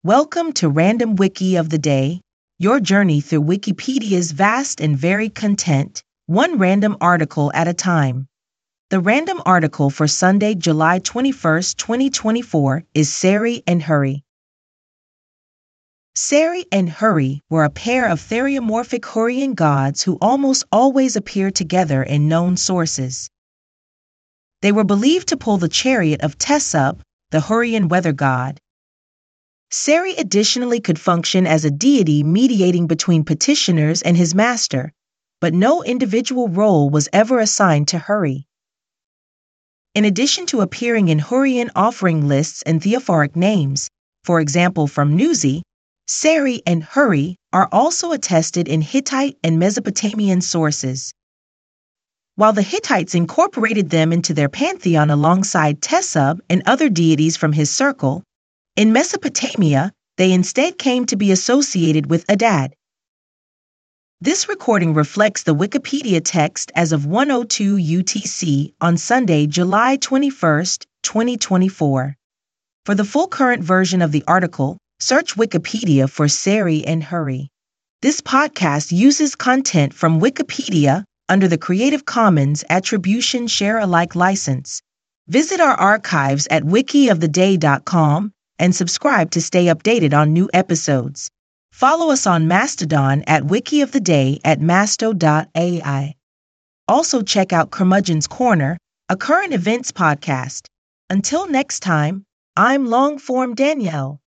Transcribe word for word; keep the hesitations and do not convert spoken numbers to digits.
Welcome to Random Wiki of the Day, your journey through Wikipedia's vast and varied content, one random article at a time. The random article for Sunday, July twenty-first, twenty twenty-four is Sari and Huri. Sari and Huri were a pair of theriomorphic Hurrian gods who almost always appear together in known sources. They were believed to pull the chariot of Tesub, the Hurrian weather god. Sari additionally could function as a deity mediating between petitioners and his master, but no individual role was ever assigned to Huri. In addition to appearing in Hurrian offering lists and theophoric names, for example from Newsy, Sari and Huri are also attested in Hittite and Mesopotamian sources. While the Hittites incorporated them into their pantheon alongside Tesub and other deities from his circle, in Mesopotamia, they instead came to be associated with Adad. This recording reflects the Wikipedia text as of one oh two U T C on Sunday, July twenty-first, twenty twenty-four. For the full current version of the article, search Wikipedia for Sari and Huri. This podcast uses content from Wikipedia under the Creative Commons Attribution Share Alike license. Visit our archives at wiki of the day dot com and subscribe to stay updated on new episodes. Follow us on Mastodon at wikioftheday at masto dot A I. Also check out Curmudgeon's Corner, a current events podcast. Until next time, I'm Longform Danielle.